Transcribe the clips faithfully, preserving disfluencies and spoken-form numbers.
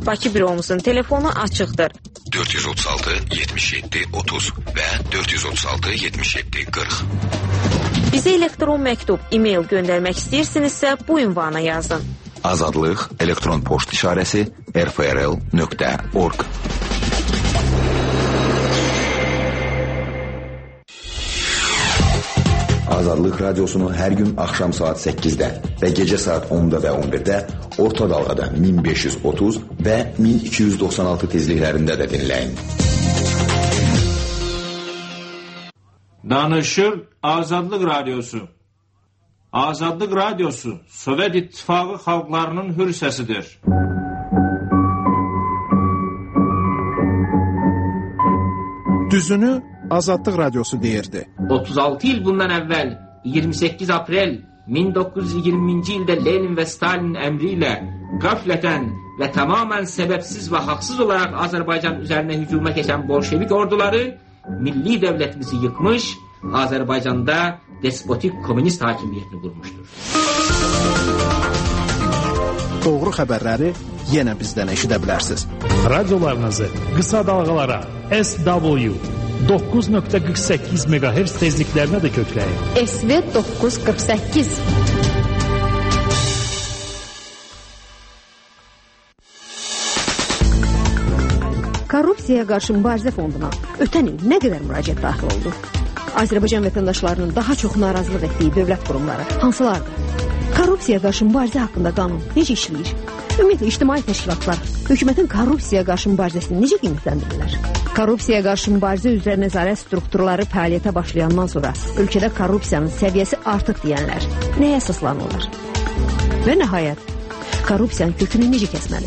Bakı büromuzun telefonu açıqdır. dörd yüz otuz altı yetmiş yeddi otuz və dörd yüz otuz altı yetmiş yeddi qırx. Bizə elektron məktub, e-mail göndərmək istəyirsinizsə bu ünvana yazın. Azadlıq elektron poçt işarəsi r f r l nöqtə org. Azadlıq Radiosunu hər gün axşam saat səkkizdə və gecə saat onda və on birdə orta dalğada min beş yüz otuz və min iki yüz doxsan altı tezliklərində də dinləyin. Danışır Azadlıq Radiosu. Azadlıq Radiosu Sovet İttifaqı xalqlarının hür səsidir. Düzünü Azadlıq Radiosu deyirdi. otuz altı il bundan əvvəl iyirmi səkkiz aprel min doqquz yüz iyirminci ildə Lenin və Stalin əmri ilə qəflətən və tamamən səbəbsiz və haqsız olaraq Azərbaycan üzərinə hücuma keçən bolşevik orduları milli dövlətimizi yıkmış, Azərbaycanda despotik komünist hakimiyyətini qurmuşdur. Doğru xəbərləri yenə bizdən eşidə bilərsiniz. Radiolarınızı qısa dalğalara S W doqquz nöqtə qırx səkkiz meqahertz tezliklərinə də kökləyin. S V doqquz qırx səkkiz. Korrupsiyaya qarşı mübarizə fonduna ötən il nə qədər müraciət daxil oldu? Azərbaycan vətəndaşlarının daha çox narazılıq etdiyi dövlət qurumları hansılardır? Korrupsiyaya qarşı mübarizə haqqında qanun necə işləyir? Ümumiyyətlə, ictimai təşkilatlar hökumətin korrupsiyaya qarşı mübarizəsini necə qiymətləndirirlər? Korrupsiyaya qarşı mübarizə üzrə nəzarət strukturları fəaliyyətə başlayandan sonra ölkədə korrupsiyanın səviyyəsi artıq deyənlər nəyə əsaslanırlar? Və nəhayət, korrupsiyanın kökünü necə kəsməli?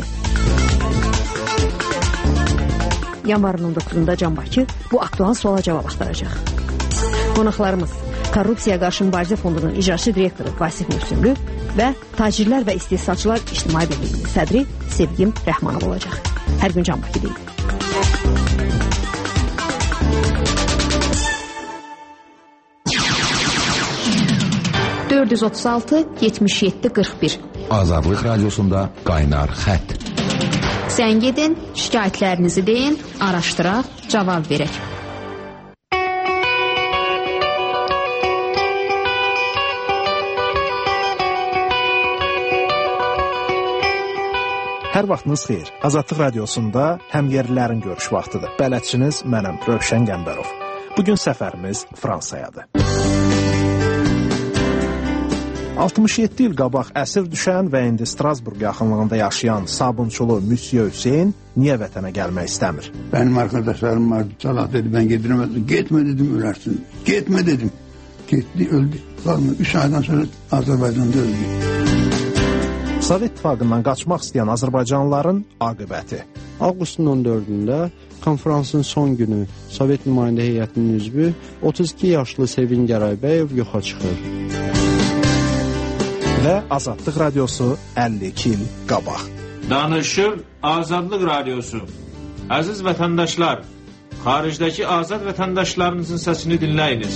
Yanvarın on doqquzunda Can Bakı bu aktual suala cavab axtaracaq. Qonaqlarımız Korrupsiyaya qarşı mübarizə fondunun icraçı direktoru Vasif Mürsünlü və Tacirlər və İstehsalçılar İctimai Birliyinin sədri Sevgim Rəhmanov olacaq. Hər gün Can Bakı deyil. dörd yüz otuz altı yetmiş yeddi qırx bir. Azadlıq Radiosunda qaynar xətt. Sən gedin, şikayətlərinizi deyin, araşdıraq, cavab verək. Hər vaxtınız xeyir. Azadlıq Radiosunda həmyerlilərin görüş vaxtıdır. Bələdçiniz mənəm, Rövşən Qəmbərov. Bugün səfərimiz Fransayadır. altmış yeddi il qabaq əsir düşən və indi Strasburg yaxınlığında yaşayan sabunçulu Müsyo Hüseyn niyə vətənə gəlmək istəmir? Benim arkadaşlarım vardı, Salah dedi, ben getiremezdim. Gitme dedim, ölersin. Gitme dedim. Gitti, öldü. Kalma. Üç aydan sonra Azərbaycanda öldü. Sovet İttifaqından qaçmaq istəyən Azərbaycanlıların aqibəti. Avqustun on dördündə konferansın son günü Sovet nümayəndə heyətinin üzvü otuz iki yaşlı Sevin Gəraybəyev yoxa çıxır. Və Azadlıq Radiosu əlli iki il qabaq. Danışır Azadlıq Radiosu. Əziz vətəndaşlar, xaricdəki azad vətəndaşlarınızın səsini dinləyiniz.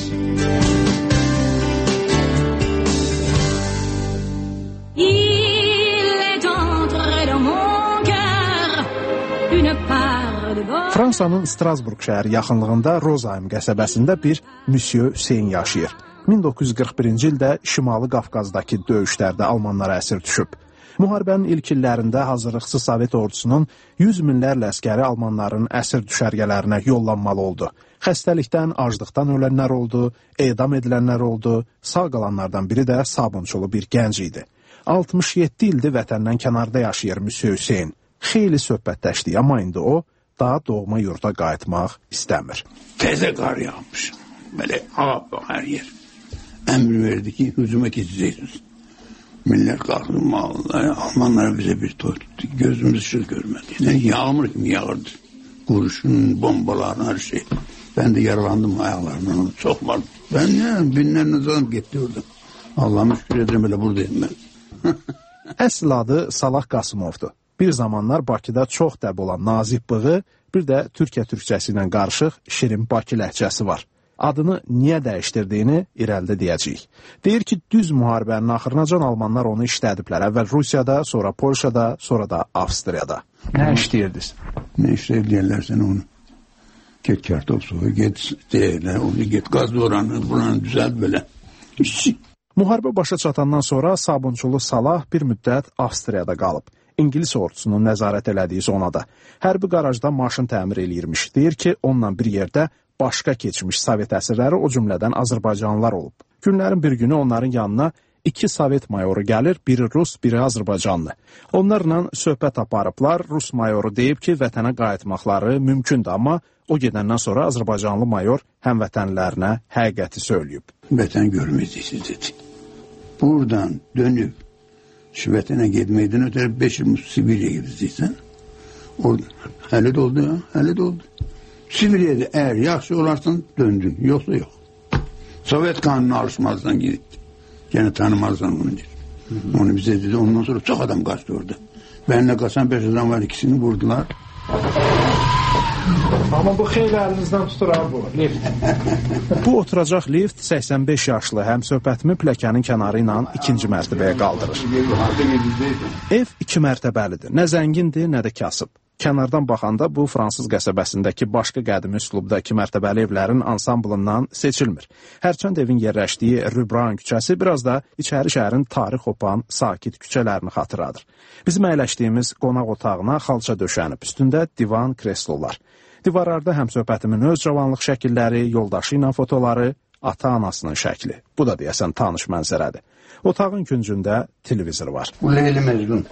Fransanın Strasburg şəhəri yaxınlığında Rozaym qəsəbəsində bir Müsyo Hüseyn yaşayır. min doqquz yüz qırx birinci ildə Şimali Qafqazdakı döyüşlərdə almanlara əsir düşüb. Müharibənin ilk illərində hazırlıqsız Sovet ordusunun yüz minlərlə əskəri almanların əsir düşərgələrinə yollanmalı oldu. Xəstəlikdən, aclıqdan ölənlər oldu, edam edilənlər oldu, sağ qalanlardan biri də sabunçulu bir gənc idi. altmış yeddi ildir vətəndən kənarda yaşayır Müsyo Hüseyn. Xeyli söhbətləşdi, amma indi o daha doğma yurda qayıtmaq istəmir. Təzə qar yağmış. Belə ağab hər yer. Əmr verdi ki, hücuma keçəcəksiniz. Millet kalktı, Almanlar bize bir toy tuttu. Gözümüz ışık görmedi. Ne yağmur gibi yağırdı. Kurşun, bombaların her şey. Ben de yaralandım ayaklarımdan. Çok var. Ben ne binlerine zanım gitti orada. Allah'ıma şükür ederim, öyle buradayım ben. Əsl adı Salah Qasımovdur. Bir zamanlar Bakıda çox dəb olan nazik bığı, bir də Türkiyə türkçəsi ilə qarışıq şirin Bakı ləhcəsi var. adını niyə dəyişdirdiyini irəlidə deyəcəyik. Deyir ki, düz müharibənin axırınacan almanlar onu işlədiblər. Əvvəl Rusiyada, sonra Polşada, sonra da Avstriyada. Nə işləyirdiniz? Nə işləyirlər sən onu? Get kartof soğu, get deyirlər, onu get qaz oranı, buranı düzəld belə. Müharibə başa çatandan sonra Sabunçulu Salah bir müddət Avstriyada qalıb. İngilis ordusunun nəzarət elədiyi zonada. Hərbi qarajda maşın təmir eləyirmiş. Deyir ki, onunla bir yerdə başqa keçmiş Sovet əsirləri, o cümlədən Azərbaycanlılar olub. Günlərin bir günü onların yanına iki Sovet mayoru gəlir, biri Rus, biri Azərbaycanlı. Onlarla söhbət aparıblar. Rus mayoru deyib ki, vətənə qayıtmaqları mümkündür, amma o gedəndən sonra Azərbaycanlı mayor həmvətənlərinə həqiqəti söyləyib. Vətən görməyəcəksiniz dedi. Buradan dönüb şu vətənə getməkdən ötürü beş il Sibirya gedəcəksən. Orada hələ də oldu ya, hələ də oldu. Sibiriyada eğer yaxşı olarsan döndün, yoksa yok. Sovet kanunu alışmazsan gidip. Gene tanımazsan bunu diyor. Onu bize dedi, ondan sonra çok adam kaçtı orada. Benimle kaçan beş adam var, ikisini vurdular. Ama bu xeyli əlinizdən tutur abi bu, lift. Bu oturacaq lift səksən beş yaşlı həmsöhbətimi pilləkənin kənarı ilə ikinci mərtəbəyə qaldırır. Ev iki mərtəbəlidir. Nə zəngindir, nə də kasıb. Kənardan baxanda bu fransız qəsəbəsindəki başqa qədim üslubda iki mərtəbəli evlərin ansamblından seçilmir. Hərçənd evin yerləşdiyi Rübran küçəsi biraz da içəri şəhərin tarix opan sakit küçələrini xatırladır. Bizim əyləşdiyimiz qonaq otağına xalça döşənib, üstündə divan, kreslolar. Divarlarda həmsöhbətimin öz cavanlıq şəkilləri, yoldaşı ilə fotoları, ata-anasının şəkli. Bu da deyəsən tanış mənzərədir. Otağın küncündə televizor var. Bu Leyli Mecnun.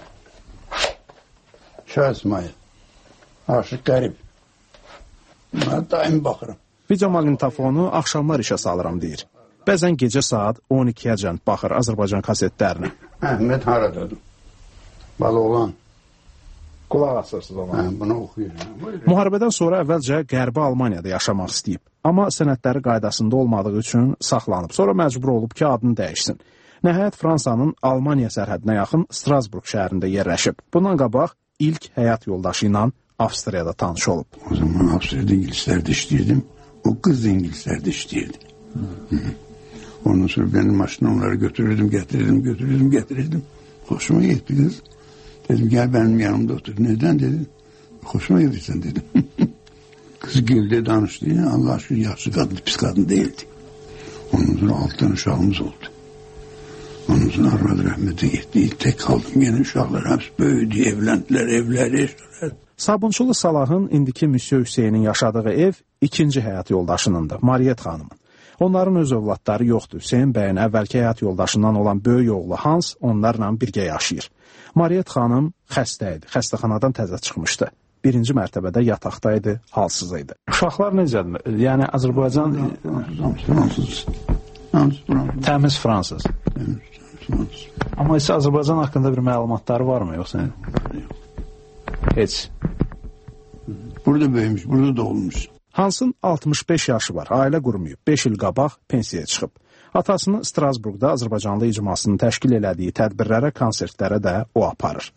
Şah İsmail. Aşıq qərib. Mən daim baxıram. Video maqnitofonu axşamlar işə salıram deyir. Bəzən gecə saat on ikiyəcən baxır Azərbaycan kasetlərinə. Əhməd haradadır? Baloğlan. Qulaq asırsınız ona. Hə, bunu oxuyuram. Müharibədən sonra əvvəlcə Qərbi Almaniyada yaşamaq istəyib. Amma sənədləri qaydasında olmadığı üçün saxlanıb. Sonra məcbur olub ki, adını dəyişsin. Nəhayət Fransanın Almaniya sərhədinə yaxın Strasburg şəhərində yerləşib. Bundan qabaq ilk həyat yoldaşı ilə Avstriyada tanış olub. O zaman Avstriyada İngilislerde işliyordum. O kız da İngilislerde işliyordu. Ondan sonra benim maşına onları götürürdüm, getirirdim, götürürdüm, getirirdim. Hoşuma gitti kız. Dedim gel benim yanımda otur. Neden dedi? Hoşuma gidiyorsan dedim. Kız güldü, danıştı. Allah aşkına yaşlı kadın, pis kadın değildi. Ondan sonra altı tane uşağımız oldu. Ondan sonra arvadı rahmete gitti. Tek kaldım, yine uşaklar hepsi böyüdü, evlendiler, evler, eşler. Sabunçulu Salahın indiki Müsyo Hüseynin yaşadığı ev ikinci həyat yoldaşınındır, Mariet xanımın. Onların öz övladları yoxdur. Hüseyin bəyin əvvəlki həyat yoldaşından olan böyük oğlu Hans onlarla birgə yaşayır. Mariet xanım xəstə idi, xəstəxanadan təzə çıxmışdı. Birinci mərtəbədə yataqdaydı, halsız idi. Uşaqlar necədir? Yəni Azərbaycan... Fransız. Təmiz fransız. Fransız. Amma isə Azərbaycan haqqında bir məlumatları varmı, yoxsa? Heç. Burada böyümüş, burada doğulmuş. Hansın altmış beş yaşı var, ailə qurmayıb, beş il qabaq pensiyaya çıxıb. Atasını Strasburgda Azərbaycanlı icmasının təşkil elədiyi tədbirlərə, konsertlərə də o aparır.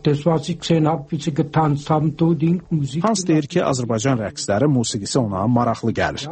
Hans deyir ki, Azərbaycan rəqsləri, musiqisi ona maraqlı gəlir.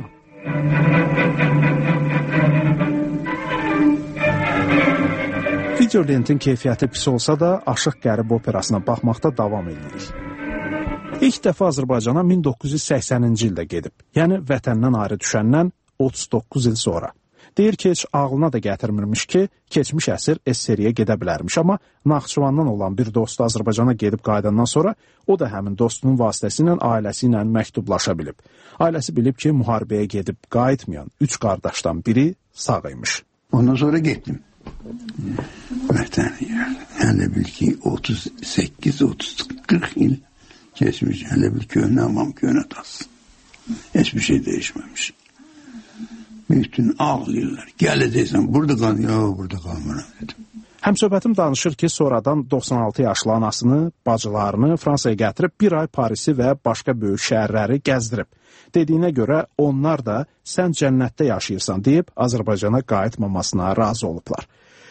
Video lentin keyfiyyəti pis olsa da, Aşıq Qərib operasına baxmaqda davam edirik. İlk dəfə Azərbaycana min doqquz yüz səksəninci ildə gedib, yəni vətəndən ayrı düşəndən otuz doqquz il sonra. Deyir ki, heç ağlına da gətirmirmiş ki, keçmiş əsr S S R-yə gedə bilərmiş, amma Naxçıvandan olan bir dostu Azərbaycana gedib qayıdandan sonra o da həmin dostunun vasitəsi ilə ailəsi ilə məktublaşa bilib. Ailəsi bilib ki, müharibəyə gedib qayıtmayan üç qardaşdan biri sağ imiş. Ondan sonra getdim. Vətəni yerli. Hələ bil ki, otuz səkkiz otuz qırx il geçmiş. Hələ bil köhnə amam köhnə tassın. Hiçbir şey değişmemiş. Bütün ağlayırlar. Gələcəksən, burada qal. Yox, burada qalmıram dedim. Həmsöhbətim danışır ki, sonradan doxsan altı yaşlı anasını, bacılarını Fransaya gətirib bir ay Parisi və başqa böyük şəhərləri gəzdirib. Dediyinə görə onlar da sən cənnətdə yaşayırsan deyib Azərbaycana qayıtmamasına razı olublar.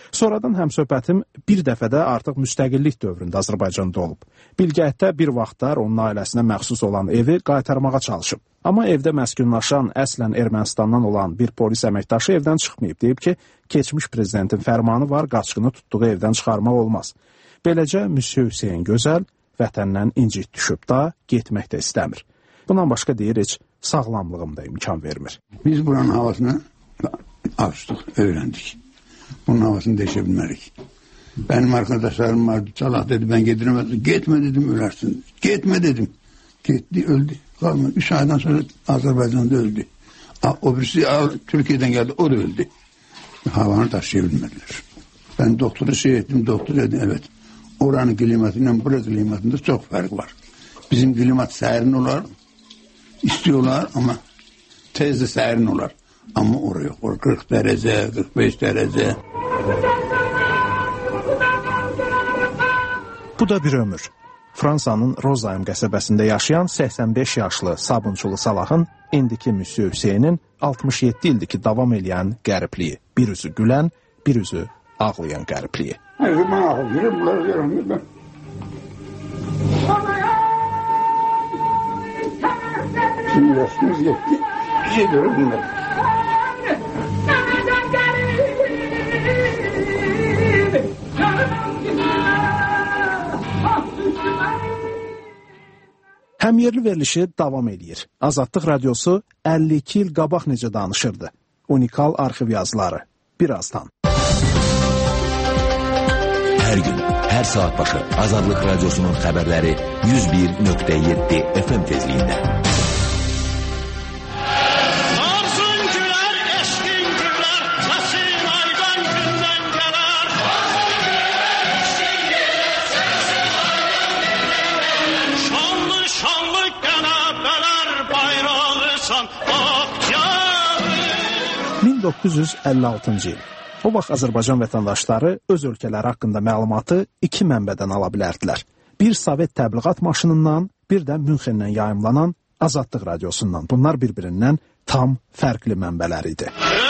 Sonradan həmsöhbətim bir dəfə də artıq müstəqillik dövründə Azərbaycanda olub. Bilgəhətdə bir vaxtlar onun ailəsinə məxsus olan evi qaytarmağa çalışıb. Amma evdə məskunlaşan əslən Ermənistandan olan bir polis əməkdaşı evdən çıxmayıb. Deyib ki, keçmiş prezidentin fərmanı var, qaçqını tutduğu evdən çıxarmaq olmaz. Beləcə, Müsyo Hüseyn Gözəl vətəndən incit düşüb da, getmək də istəmir. Bundan başqa deyir, heç sağlamlığım da imkan vermir. Biz buranın havasını açdıq, öyrəndik. Bunun havasını deşə bilmərik. Benim arkadaşlarım vardı, çalaq dedi, ben getiremezdim. Gitme dedim, ölersin. Gitme dedim. Gitti, öldü. Kalmadı. Üç aydan sonra Azerbaycan'da öldü. O birisi Türkiye'den geldi, o da öldü. Havanı taşıyabilmediler. Ben doktoru şey ettim, doktor dedi, evet. Oranın klimatiyle burası klimatında çok fark var. Bizim klimat serin olar, istiyorlar ama tez de serin olar. Ama oraya kırk derece, kırk beş derece. Bu da bir ömür. Fransanın Rozaym qəsəbəsində yaşayan səksən beş yaşlı sabunçulu Salahın indiki Müsyo Hüseynin altmış yeddi ildir ki davam edən qəribliyi. Bir üzü gülən, bir üzü ağlayan qəribliyi. Her zaman ağlayırım, bunları görürüm ben. Şimdi yaşımız yetti. Bir şey görürüm ben. Həmyerli verilişi davam edir. Azadlıq Radiosu əlli iki il qabaq necə danışırdı. Unikal arxiv yazıları. Birazdan. Hər gün, hər saat başı Azadlıq Radiosunun xəbərləri yüz bir nöqtə yeddi F M tezliyində. min doqquz yüz əlli altıncı il. O vaxt Azərbaycan vətəndaşları öz ölkələri haqqında məlumatı iki mənbədən ala bilərdilər. Bir Sovet təbliğat maşınından, bir də Münxendən yayımlanan Azadlıq Radiosundan. Bunlar bir-birindən tam fərqli mənbələr idi.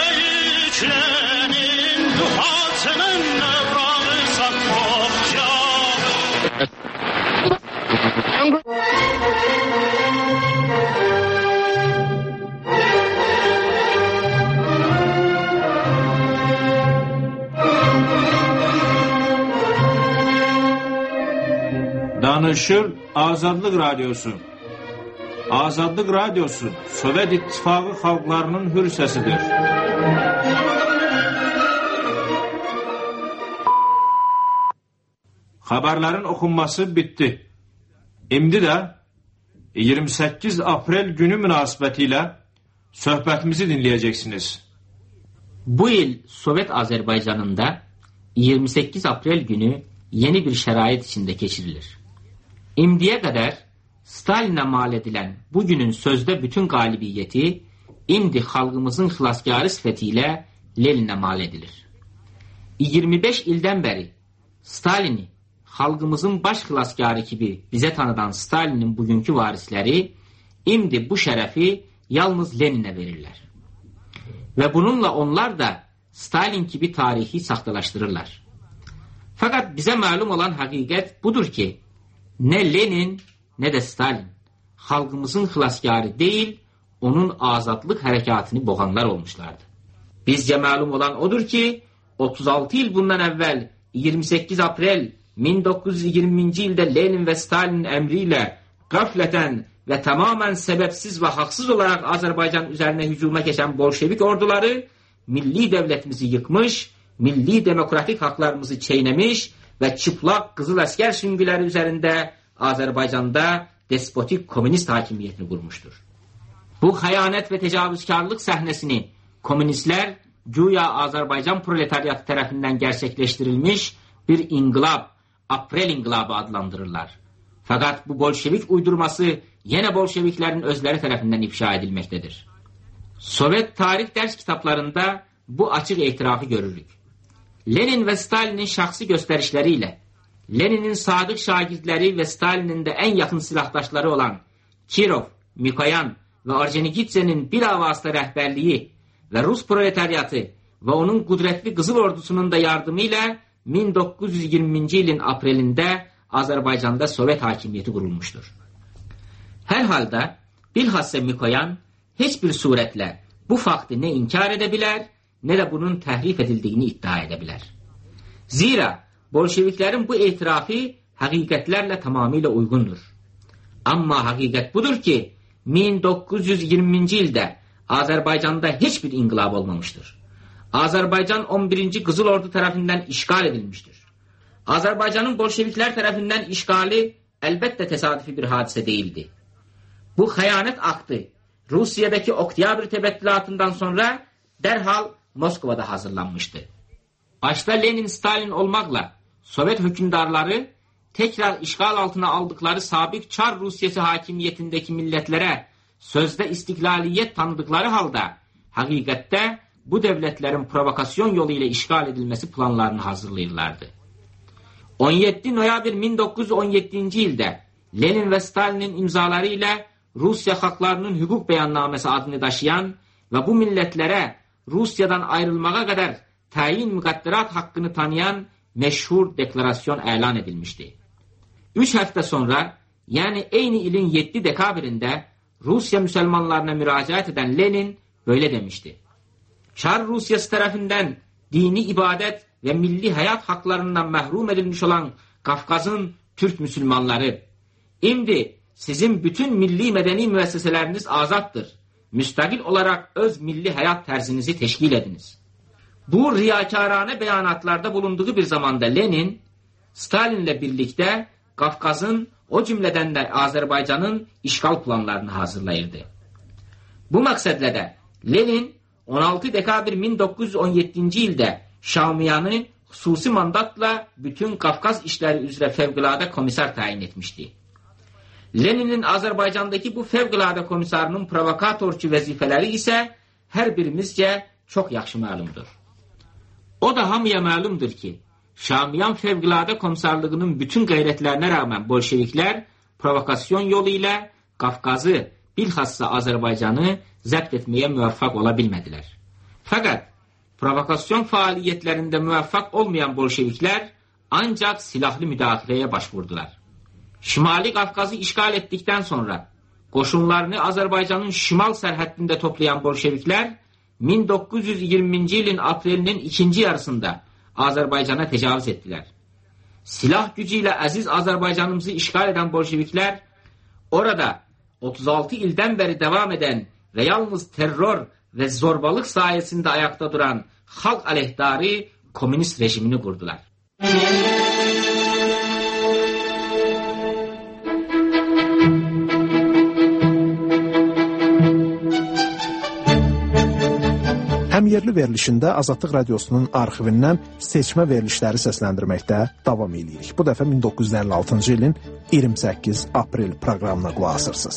Danışır Azadlıq Radiosu. Azadlıq Radiosu Sovet İttifaqı xalqlarının hür səsidir. Xəbərlərin oxunması bitdi. İndi də iyirmi səkkiz aprel günü münasibətilə söhbətimizi dinləyəcəksiniz. Bu il Sovet Azerbaycanında iyirmi səkkiz aprel günü yeni bir şərait içində keçirilir. İndiyə qədər Stalinə mal edilən bugünün sözdə bütün qalibiyyəti indi xalqımızın xilaskarı sifəti ilə Leninə mal edilir. iyirmi beş ildən bəri Stalini xalqımızın baş xilaskarı kimi bizə tanıdan Stalinin bugünkü varisləri indi bu şərəfi yalnız Leninə verirlər. Və bununla onlar da Stalin kimi tarixi saxtalaşdırırlar. Fakat bize malum olan hakikat budur ki ne Lenin ne de Stalin halkımızın xilaskarı değil, onun azadlık harekatını boğanlar olmuşlardı. Bizce malum olan odur ki otuz altı yıl bundan evvel iyirmi sekiz aprel bin dokuz yüz yirminci ilde Lenin ve Stalin emriyle gafleten ve tamamen sebepsiz ve haksız olarak Azerbaycan üzerine hücuma geçen Bolşevik orduları milli devletimizi yıkmış, milli demokratik haklarımızı çiğnemiş ve çıplak Kızıl Asker süngüleri üzerinde Azerbaycan'da despotik komünist hakimiyetini kurmuştur. Bu hayanet ve tecavüzkarlık sahnesini komünistler güya Azerbaycan proletaryatı tarafından gerçekleştirilmiş bir inkılap, Aprel İnkılabı adlandırırlar. Fakat bu Bolşevik uydurması yine Bolşeviklerin özleri tarafından ifşa edilmektedir. Sovyet tarih ders kitaplarında bu açık itirafı görürük. Lenin ve Stalin'in şahsi gösterişleriyle, Lenin'in sadık şagirdleri ve Stalin'in de en yakın silahdaşları olan Kirov, Mikoyan ve Orjonikidze'nin bir avazda rehberliği ve Rus proletaryatı və onun qüdrətli Qızıl Ordusunun da yardımı ilə min doqquz yüz iyirminci ilin aprelində Azərbaycanda Sovet hakimiyyəti qurulmuşdur. Hər halda bilhassa Mikoyan heç bir surətlə bu faktı nə inkar edə bilər, nə də bunun təhrif edildiyini iddia edə bilər. Zira bolşeviklərin bu etirafı həqiqətlərlə tamamilə uyğundur. Amma həqiqət budur ki, min doqquz yüz iyirminci ildə Azərbaycanda heç bir inqilab olmamışdır. Azərbaycan on birinci Qızıl Ordu tərəfindən işgal edilmişdir. Azərbaycanın bolşeviklər tərəfindən işgali əlbəttə təsadüfi bir hadisə deyildi. Bu xəyanət aktı Rusiyadakı Oktyabr təbəddülatından sonra dərhal Moskvada hazırlanmışdı. Başta Lenin, Stalin olmaqla Sovet hökümdarları tekrar işgal altına aldıkları sabiq Çar Rusiyası hakimiyyətindəki millətlərə sözdə istiklaliyyət tanıdıkları halda həqiqətdə bu dövlətlərin provokasyon yolu ilə işgal edilməsi planlarını hazırlayırlardı. on yeddi noyabr min doqquz yüz on yeddinci ildə Lenin və Stalinin imzaları ilə Rusiya xalqlarının hüquq bəyannaməsi adını daşıyan və bu millətlərə Rusiyadan ayrılmağa qədər təyin müqəddərat haqqını tanıyan məşhur deklarasyon elan edilmişdi. Üç həftə sonra, yəni eyni ilin yeddi dekabrində Rusiya müsəlmanlarına müraciət edən Lenin böyle demişti. Çar Rusiyası tərəfindən dini ibadət və milli həyat haqlarından məhrum edilmiş olan Qafqazın Türk müsəlmanları, indi sizin bütün milli mədəni müəssisələriniz azaddır. Müstəqil olaraq öz milli həyat tərzinizi teşkil ediniz. Bu riyakarane bəyanatlarda bulunduğu bir zamanda Lenin, Stalinlə birlikdə Qafqazın, o cümlədən də Azərbaycanın işgal planlarını hazırlayırdı. Bu məqsədlə də Lenin on altı dekabr min doqquz yüz on yeddinci ildə Şamiyanı xüsusi mandatla bütün Qafqaz işləri üzrə fövqəladə komissar təyin etmişdi. Leninin Azərbaycandakı bu fövqəladə komissarının provokatorçu vəzifələri isə hər birimizcə çox yaxşı məlumdur. O da hamıya məlumdur ki, Şamiyan fövqəladə komissarlığının bütün qeyrətlərinə rəğmən bolşeviklər provokasyon yolu ilə Qafqazı, bilxassa Azərbaycanı zəbt etməyə müvəffəq ola bilmədilər. Fəqət provokasyon fəaliyyətlərində müvəffəq olmayan bolşeviklər ancaq silahlı müdaxiləyə başvurdular. Şimali Qafqazı işgal etdikdən sonra qoşunlarını Azərbaycanın şimal sərhəddində toplayan bolşeviklər min doqquz yüz iyirminci ilin aprelinin ikinci yarısında Azərbaycana təcavüz etdilər. Silah gücü ilə əziz Azərbaycanımızı işgal edən bolşeviklər orada otuz altı ildən bəri davam edən və yalnız terror və zorbalıq sayəsində ayaqda duran xalq əleyhdarı komünist rejimini qurdular. Həmyerli verilişində Azadlıq Radiosunun arxivindən seçmə verilişləri səsləndirməkdə davam edirik. Bu dəfə min doqquz yüz əlli altıncı ilin iyirmi səkkiz aprel proqramına qulaq asırsınız.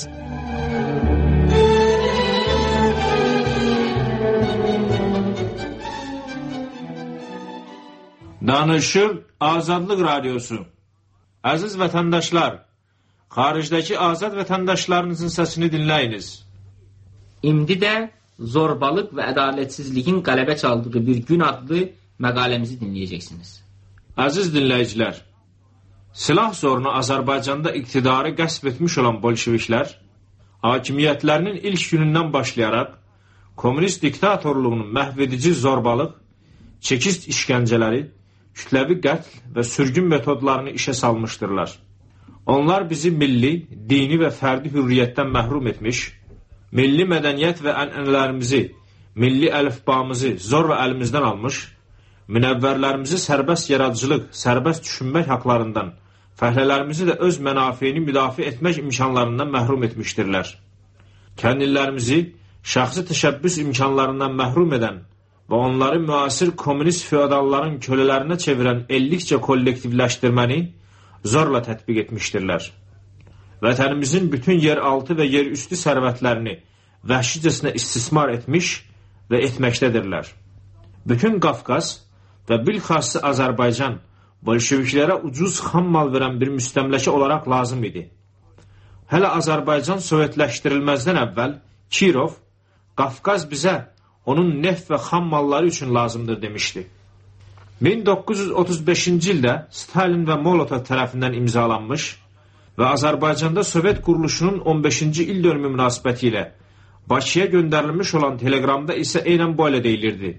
Danışır Azadlıq Radiosu. Əziz vətəndaşlar, xaricdəki azad vətəndaşlarınızın səsini dinləyiniz. İndi də zorbalıq və ədalətsizliyin qələbə çaldığı bir gün adlı məqaləmizi dinləyəcəksiniz. Əziz dinləyicilər, silah zorunu Azərbaycanda iqtidarı qəsb etmiş olan bolşeviklər, hakimiyyətlərinin ilk günündən başlayaraq komünist diktatorluğunun məhvedici zorbalıq, çekiş işgəncələri, kütləvi qətl və sürgün metodlarını işə salmışdırlar. Onlar bizi milli, dini və fərdi hürriyyətdən məhrum etmiş, milli mədəniyyət və ənənələrimizi, milli əlifbamızı zorla əlimizdən almış, münəvvərlərimizi sərbəst yaradıcılıq, sərbəst düşünmək haqlarından, fəhlələrimizi də öz mənafeyini müdafiə etmək imkanlarından məhrum etmişdirlər. Kəndlilərimizi şəxsi təşəbbüs imkanlarından məhrum edən və onları müasir komünist feodalların kölələrinə çevirən ellikcə kollektivləşdirməni zorla tətbiq etmişdirlər. Vətənimizin bütün yer altı və yer üstü sərvətlərini vəhşicəsinə istismar etmiş və etməkdədirlər. Bütün Qafqaz və bilxası Azərbaycan bolşeviklərə ucuz xam mal verən bir müstəmləkə olaraq lazım idi. Hələ Azərbaycan sovetləşdirilməzdən əvvəl Kirov, Qafqaz bizə onun neft və xam malları üçün lazımdır demişdi. min doqquz yüz otuz beşinci ildə Stalin və Molotov tərəfindən imzalanmış və Azərbaycanda Sovet quruluşunun on beşinci il dönümü münasibəti ilə Bakıya göndərilmiş olan teleqramda isə eynən belə deyilirdi.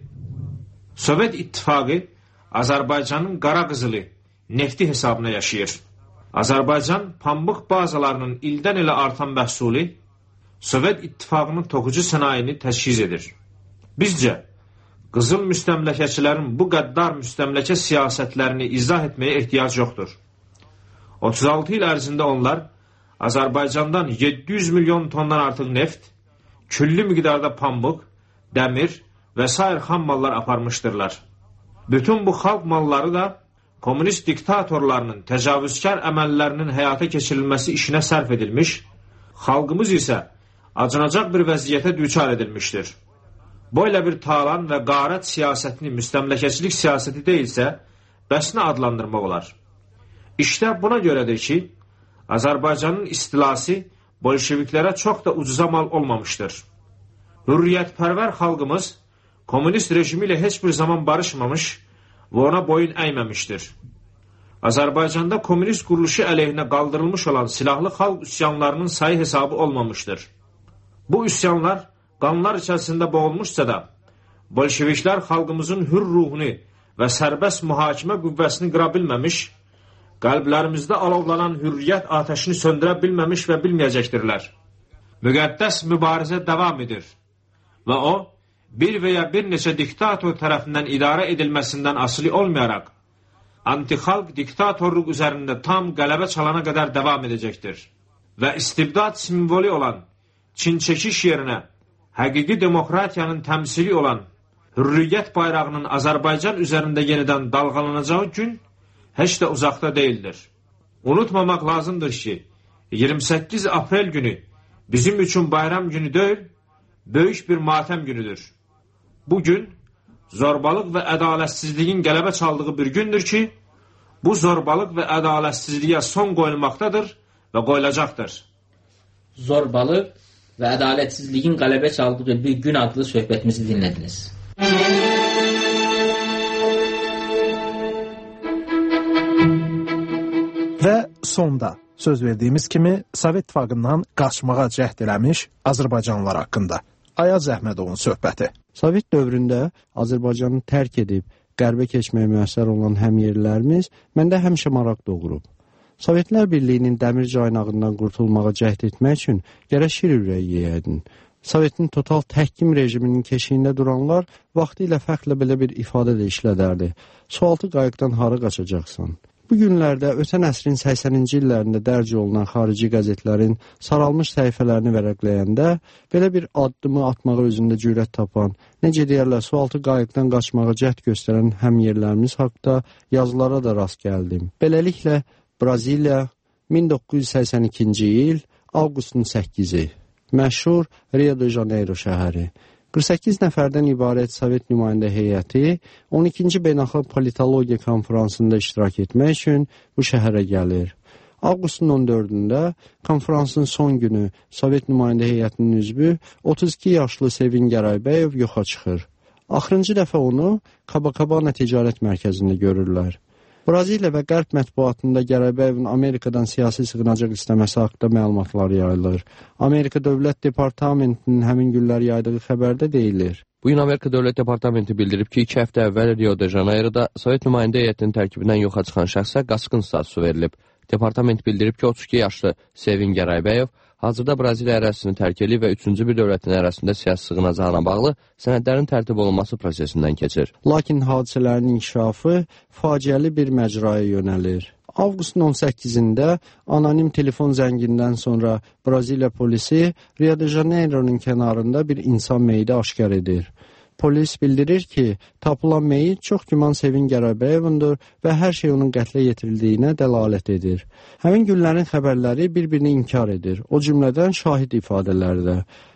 Sovet İttifaqı Azərbaycanın qara qızılı, nefti hesabına yaşayır. Azərbaycan pambıq bazalarının ildən ilə artan məhsulu Sovet İttifaqının toxucu sənayini təşkil edir. Bizcə, qızıl müstəmləkəçilərin bu qəddar müstəmləkə siyasətlərini izah etməyə ehtiyac yoxdur. otuz altı il ərzində onlar Azərbaycandan yeddi yüz milyon tondan artıq neft, küllü miqdarda pambıq, dəmir və sair xam mallar aparmışdırlar. Bütün bu xalq malları da komünist diktatorlarının təcavüzkar əməllərinin həyata keçirilməsi işinə sərf edilmiş, xalqımız isə acınacaq bir vəziyyətə düçar edilmişdir. Böyle bir talan və qarət siyasətini müstəmləkəçilik siyasəti deyilsə, bəs nə adlandırmaq olar? İşte buna görədir ki, Azərbaycanın istilası bolşeviklərə çox da ucuza mal olmamışdır. Hürriyyətpərvər xalqımız komünist rejimi ilə heç bir zaman barışmamış və ona boyun əyməmişdir. Azərbaycanda komünist quruluşu əleyhinə qaldırılmış olan silahlı xalq üsyanlarının sayı hesabı olmamışdır. Bu üsyanlar qanlar içərisində boğulmuşsa da, bolşeviklər xalqımızın hür ruhunu və sərbəst mühakimə qüvvəsini qıra bilməmiş, qəlblərimizdə alovlanan hürriyyət atəşini söndürə bilməmiş və bilməyəcəkdirlər. Müqəddəs mübarizə davam edir və o, bir və ya bir neçə diktator tərəfindən idarə edilməsindən asılı olmayaraq, antixalq diktatorluq üzərində tam qələbə çalana qədər davam edəcəkdir. Və istibdad simvoli olan Çin çekiş yerinə həqiqi demokratiyanın təmsili olan hürriyyət bayrağının Azərbaycan üzərində yenidən dalğalanacağı gün heç də uzaqda deyildir. Unutmamaq lazımdır ki, iyirmi səkkiz aprel günü bizim üçün bayram günü deyil, böyük bir matəm günüdür. Bu gün zorbalıq və ədalətsizliyin qələbə çaldığı bir gündür ki, bu zorbalıq və ədalətsizliyə son qoyulmaqdadır və qoyulacaqdır. Zorbalıq və ədalətsizliyin qələbə çaldığı bir gün adlı söhbətimizi dinlədiniz. Və sonda söz verdiyimiz kimi Sovet İttifaqından qaçmağa cəhd eləmiş Azərbaycanlılar haqqında Ayaz Əhmədovun söhbəti. Sovet dövründə Azərbaycanı tərk edib qərbə keçməyə müəssər olan həmyerlilərimiz məndə həmişə maraq doğurub. Sovetlər Birliyinin dəmir caynağından qurtulmağa cəhd etmək üçün gərək şir ürəyi yeyədin. Sovetin total təhkim rejiminin keşiyində duranlar vaxtı ilə fəxrlə belə bir ifadə də işlədərdi. Sualtı qayıqdan hara qaçacaqsan? Bu günlərdə ötən əsrin səksəninci illərində dərc olunan xarici qəzetlərin saralmış səhifələrini vərəqləyəndə belə bir addımı atmağa özündə cürət tapan, necə deyərlər, sualtı qayıqdan qaçmağa cəhd göstərən həmyerlərimiz haqda yazılara da rast gəldim. Beləliklə, Braziliya, min doqquz yüz səksən ikinci il, avqustun səkkizi, məşhur Rio de Janeiro şəhəri. qırx səkkiz nəfərdən ibarət Sovet nümayəndə heyəti on ikinci Beynəlxalq Politologiya konferansında iştirak etmək üçün bu şəhərə gəlir. Avqustun on dördündə konferansın son günü Sovet nümayəndə heyətinin üzvü otuz iki yaşlı Sevin Gəraybəyev yoxa çıxır. Axırıncı dəfə onu Copacabana ticarət mərkəzində görürlər. Braziliya və Qərb mətbuatında Gərəybəyevin Amerikadan siyasi sığınacaq istəməsi haqqında məlumatlar yayılır. Amerika Dövlət Departamentinin həmin günlər yaydığı xəbərdə deyilir. Bugün Amerika Dövlət Departamenti bildirib ki, iki həftə əvvəl Rio de Janeiro'da Sovet nümayəndə heyətinin tərkibindən yoxa çıxan şəxsə qaçqın statusu verilib. Departament bildirib ki, otuz iki yaşlı Sevin Gəraybəyev hazırda Braziliya ərazisini tərk edib və üçüncü bir dövlətin ərazisində siyasi sığınacağına bağlı sənədlərin tərtib olunması prosesindən keçir. Lakin hadisələrin inkişafı faciəli bir məcraya yönəlir. Avqustun on səkkizində anonim telefon zəngindən sonra Braziliya polisi Rio de Janeiro'nun kənarında bir insan meyidi aşkar edir. Polis bildirir ki, tapılan meyit çox güman Sevin Gərəybəyevundur və hər şey onun qətlə yetirildiyinə dəlalət edir. Həmin günlərin xəbərləri bir-birini inkar edir, o cümlədən şahid ifadələri də.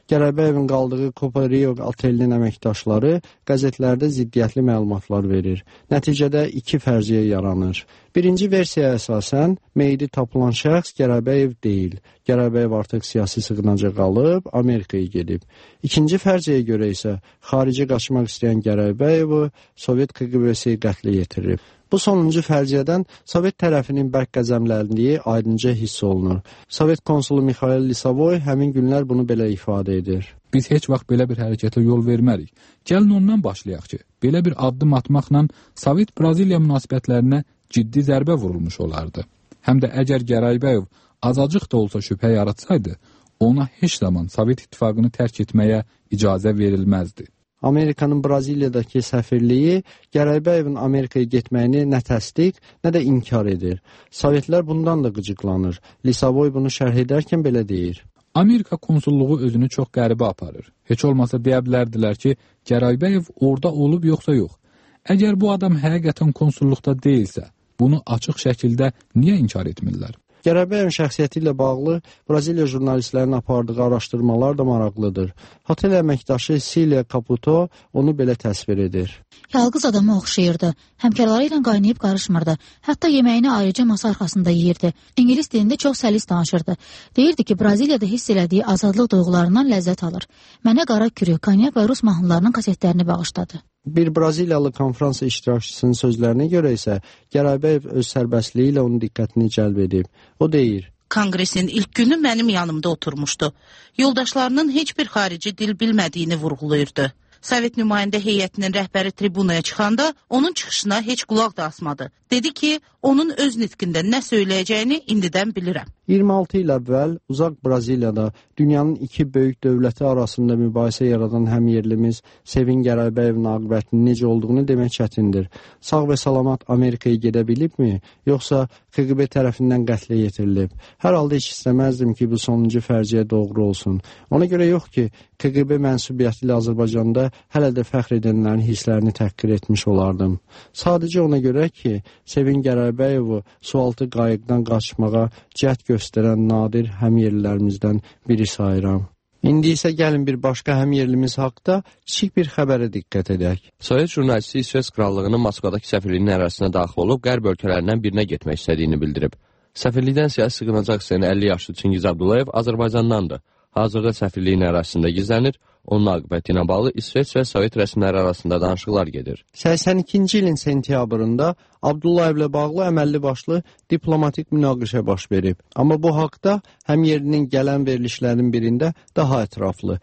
Gərəbəyevin qaldığı Kopario otelinin əməkdaşları qəzetlərdə ziddiyyətli məlumatlar verir. Nəticədə iki fərziyə yaranır. Birinci versiyaya əsasən, meyidi tapılan şəxs Gərəbəyev deyil. Gərəbəyev artıq siyasi sığınaca qalıb, Amerikaya gedib. İkinci fərziyə görə isə xaricə qaçmaq istəyən Gərəbəyevi Sovet K G B-si qətlə yetirib. Bu sonuncu fərziyədən Sovet tərəfinin bərk qəzəmləndiyi aydınca hiss olunur. Sovet konsulu Mikhail Lisavoy həmin günlər bunu belə ifadə edir. Biz heç vaxt belə bir hərəkətə yol vermərik. Gəlin ondan başlayaq ki, belə bir addım atmaqla Sovet-Braziliya münasibətlərinə ciddi zərbə vurulmuş olardı. Həm də əgər Gəraybəyev azacıq da olsa şübhə yaratsaydı, ona heç zaman Sovet İttifaqını tərk etməyə icazə verilməzdi. Amerikanın Braziliyadakı səfirliyi Gərəybəyevin Amerikaya getməyini nə təsdiq, nə də inkar edir. Sovetlər bundan da qıcıqlanır. Lisavoy bunu şərh edərkən belə deyir. Amerika konsulluğu özünü çox qəribə aparır. Heç olmasa deyə bilərdilər ki, Gəraybəyev orada olub yoxsa yox. Əgər bu adam həqiqətən konsulluqda deyilsə, bunu açıq şəkildə niyə inkar etmirlər? Gərəbəyevin şəxsiyyəti ilə bağlı Braziliya jurnalistlərinin apardığı araşdırmalar da maraqlıdır. Hotel əməkdaşı Silvia Caputo onu belə təsvir edir. Yalqız adama oxşayırdı. Həmkarları ilə qaynayıb qarışmırdı. Hətta yeməyini ayrıca masa arxasında yeyirdi. İngilis dilində çox səlis danışırdı. Deyirdi ki, Braziliyada hiss elədiyi azadlıq duyğularından ləzzət alır. Mənə qara kürü, konyak və rus mahnılarının kasetlərini bağışladı. Bir Braziliyalı konferans iştirakçısının sözlərinə görə isə Gəraybəyev öz sərbəstliyi ilə onun diqqətini cəlb edib. O deyir: Konqresin ilk günü mənim yanımda oturmuşdu. Yoldaşlarının heç bir xarici dil bilmədiyini vurğulayırdı. Sovet nümayəndə heyətinin rəhbəri tribunaya çıxanda onun çıxışına heç qulaq da asmadı. Dedi ki, onun öz nitqində nə söyləyəcəyini indidən bilirəm. iyirmi altı il əvvəl uzaq Braziliyada dünyanın iki böyük dövləti arasında mübahisə yaradan həmyerlimiz Sevin Gərəybəyevin aqibətinin necə olduğunu demək çətindir. Sağ və salamat Amerikaya gedə bilibmi, yoxsa K G B tərəfindən qətlə yetirilib? Hər halda heç istəməzdim ki, bu sonuncu fərciyə doğru olsun. Ona görə yox ki, K G B mənsubiyyəti ilə Azərbaycanda hələ də fəxr edənlərin hisslərini təhqir etmiş olardım. Sadəcə ona görə ki, Sevin Gərəybəyevi sualtı qayıqdan qaçmağa cəhd göstərən nadir həmyerlilərimizdən biri sayıram. İndi isə gəlin bir başqa həmyerlimiz haqda kiçik bir xəbərə diqqət edək. Sovet jurnalisti İsveç Krallığının Moskvadakı səfirliyinin ərazisinə daxil olub, qərb ölkələrindən birinə getmək istədiyini bildirib. Səfirlikdən siyasi sığınacaq istəyən əlli yaşlı Çingiz Abdullayev Azərbaycandandır. Hazırda səfirliyin ərazisində gizlənir. Onun aqibəti ilə bağlı İsveç və Sovet rəsmiləri arasında danışıqlar gedir. səksən ikinci ilin sentyabrında Abdullayevlə bağlı əməlli başlı diplomatik münaqişə baş verib. Amma bu haqda həmyerlinin gələn verilişlərin birində daha ətraflı.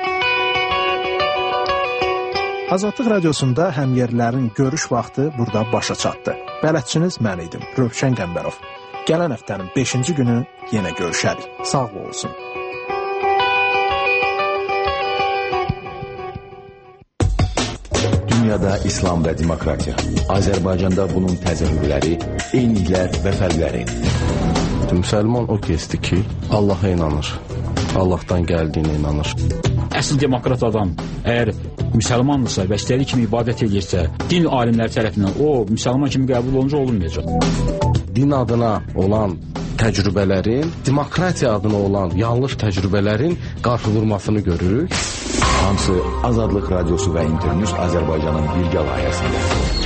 Azadlıq radiosunda həmyerlilərin görüş vaxtı burada başa çatdı. Bələdçiniz mən idim, Rövşən Qəmbərov. Gələn həftənin beşinci günü yenə görüşərik. Sağ olsun. Dünyada İslam və demokratiya. Azərbaycanda bunun təzahürləri, eyniliklər və fərqləri. Müsəlman o kəsdir ki, Allaha inanır. Allahdan gəldiyinə inanır. Əsl demokrat adam əgər müsəlmandırsa və istədiyi kimi ibadət edirsə, din alimləri tərəfindən o müsəlman kimi qəbul olunca olunmayacaq. Din adına olan təcrübələrin, demokratiya adına olan yanlış təcrübələrin qarşı vurmasını görürük. Hamısı Azadlıq Radiosu və İnternews Azərbaycanın birgə layihəsində.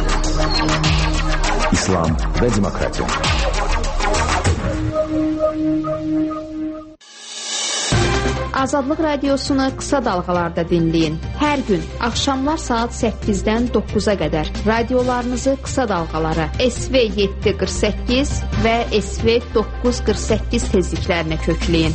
İslam və demokratiya. Azadlıq Radiosunu qısa dalğalarda dinləyin. Hər gün axşamlar saat səkkizdən doqquza qədər radiolarınızı qısa dalğalara S V yeddi qırx səkkiz və S V doqquz qırx səkkiz tezliklərinə kökləyin.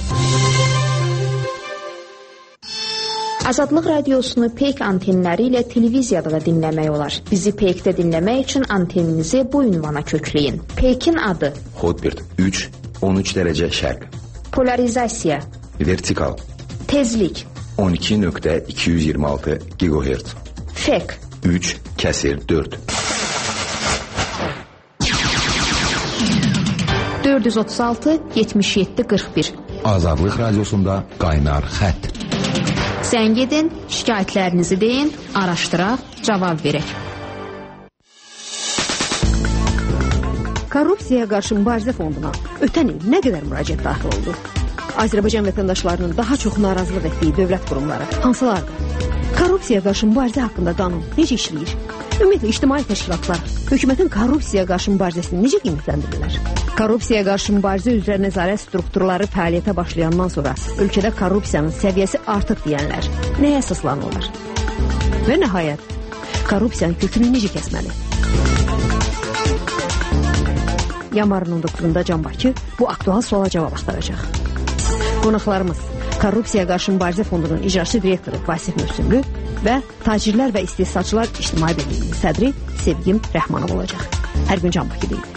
Azadlıq Radiosunu Peyk antenləri ilə televiziyada da dinləmək olar. Bizi Peykdə dinləmək üçün anteninizi bu ünvana kökləyin. Peykin adı Hotbird üç on üç dərəcə şərq. Polarizasiya Vertikal Tezlik on iki nöqtə iki yüz iyirmi altı gigahertz. Fek üç kəsir dörd. dörd yüz otuz altı yetmiş yeddi qırx bir. Azadlıq Radiosunda qaynar xətt. Zəng edin, şikayətlərinizi deyin, araşdıraq, cavab verək. Korrupsiyaya qarşı mübarizə fonduna ötən il nə qədər müraciət daxil oldu? Azərbaycan vətəndaşlarının daha çox narazılıq etdiyi dövlət qurumları hansılardır? Korrupsiyaya qarşı mübarizə haqqında qanun necə işləyir? Ümumiyyətlə, ictimai təşkilatlar hökumətin korrupsiyaya qarşı mübarizəsini necə qiymətləndirirlər? Korrupsiyaya qarşı mübarizə üzrə nəzarət strukturları fəaliyyətə başlayandan sonra ölkədə korrupsiyanın səviyyəsi artıq deyənlər nəyə əsaslanırlar? Və nəhayət, korrupsiyanın kökünü necə kəsməli? Yanvarın on doqquzunda Can Bakı bu aktual suala cavab axtaracaq. Qonaqlarımız Korrupsiyaya qarşı mübarizə fondunun icraçı direktoru Vasif Mövsümlü və Tacirlər və İstehsalçılar İctimai Birliyinin sədri Sevgim Rəhmanov olacaq. Hər gün Can Bakıdayım.